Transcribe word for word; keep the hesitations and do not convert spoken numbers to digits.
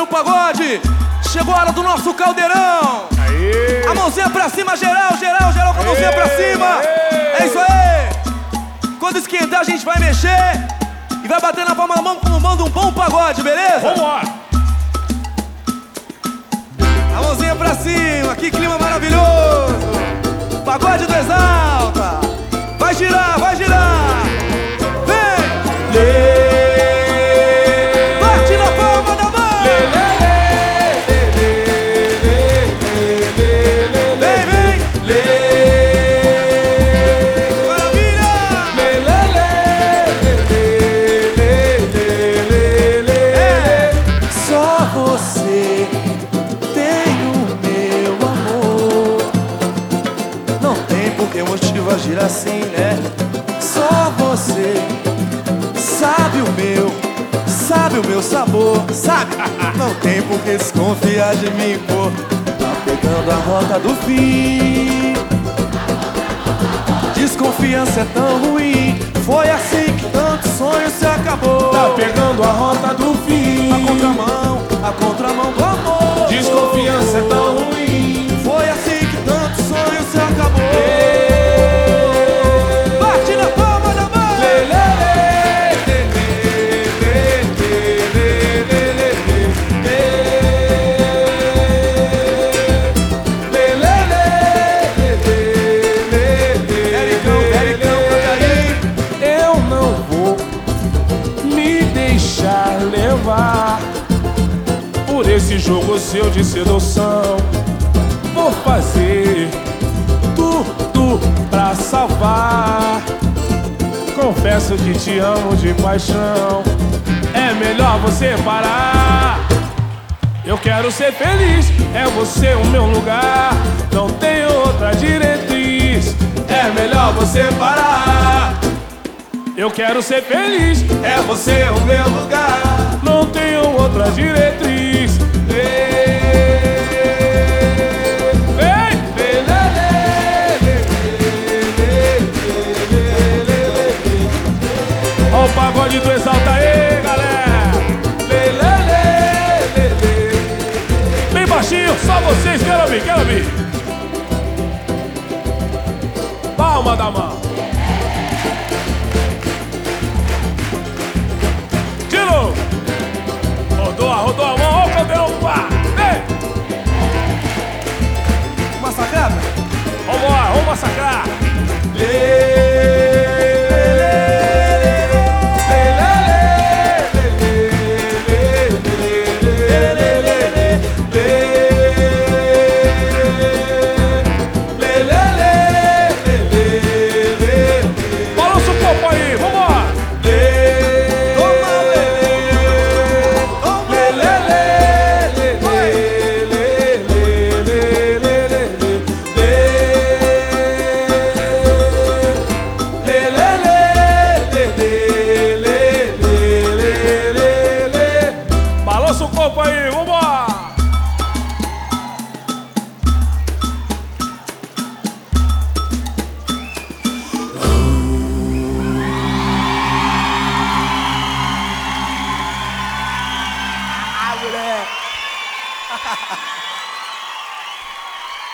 no pagode. Chegou a hora do nosso caldeirão. Aê. A mãozinha pra cima, geral, geral, geral com a mãozinha pra cima. É isso aí. Quando esquentar a gente vai mexer e vai bater na palma da mão como manda um bom pagode, beleza? Vambora. A mãozinha pra cima, que clima maravilhoso. Pagode do Exalta. Vai girar, vai girar. Vem! Lê. Bate na palma da mão. Lê, lê, lê, lê, lê, lê, lê, lê, vem, vem. Lê. Maravilha. Lê, lê, lê, lê, lê, lê, lê, lê. É. Só você tem o meu amor. Não tem por que motivo agir assim, né? Só você sabe o meu, sabe o meu sabor, sabe? Não tem por que desconfiar de mim, pô. Tá pegando a rota do fim. Desconfiança é tão ruim. Foi assim que tanto sonho se acabou. Tá pegando a rota do fim. A contramão, a contramão do amor. Desconfiança é tão ruim. Foi assim que tanto sonho se acabou. Bate na palma da mão. Lê, lê, lê, lê, lê, lê, lê, lê, lê, lê, lê, lê, lê. Ericão, Ericão, canta aí. Eu não vou me deixar levar por esse jogo seu de sedução. Vou fazer tudo pra salvar. Confesso que te amo de paixão. É melhor você parar. Eu quero ser feliz, é você o meu lugar. Não tem outra diretriz. É melhor você parar. Eu quero ser feliz, É você o meu lugar.